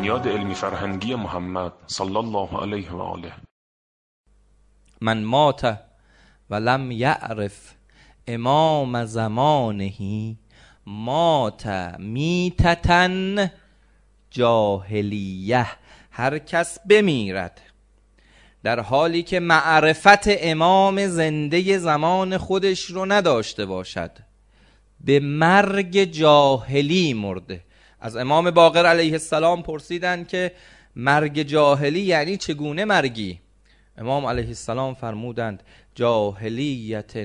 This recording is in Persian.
بنیاد علمی فرهنگی محمد صلی الله علیه و آله. من مات ولم یعرف امام زمانه مات میتتن جاهلیه. هر کس بمیرد در حالی که معرفت امام زنده زمان خودش رو نداشته باشد، به مرگ جاهلی مرده. از امام باقر علیه السلام پرسیدند که مرگ جاهلی یعنی چگونه مرگی؟ امام علیه السلام فرمودند جاهلیت